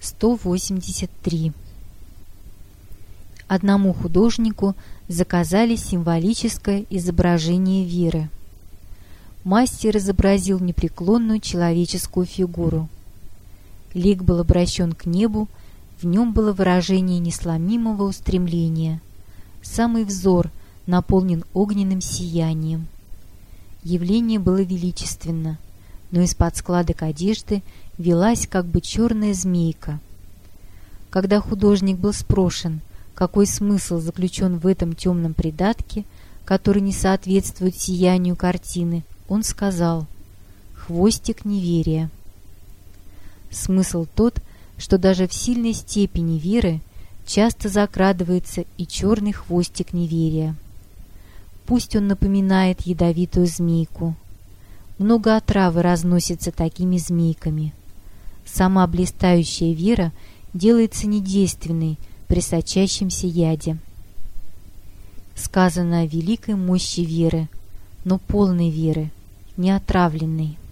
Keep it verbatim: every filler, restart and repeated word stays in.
сто восемьдесят три. Одному художнику заказали символическое изображение веры. Мастер изобразил непреклонную человеческую фигуру. Лик был обращен к небу, в нем было выражение несломимого устремления. Самый взор наполнен огненным сиянием. Явление было величественно, но из-под складок одежды велась как бы черная змейка. Когда художник был спрошен, какой смысл заключен в этом темном придатке, который не соответствует сиянию картины, он сказал: «Хвостик неверия». Смысл тот, что даже в сильной степени веры часто закрадывается и черный хвостик неверия. Пусть он напоминает ядовитую змейку. Много отравы разносится такими змейками. Сама блистающая вера делается недейственной при сочащемся яде. Сказано о великой мощи веры, но полной веры, не отравленной.